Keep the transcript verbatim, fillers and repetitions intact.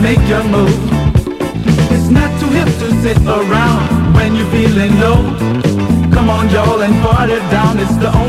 make your move. It's not too hip to sit around when you're feeling low. Come on, y'all, and party down. It's the only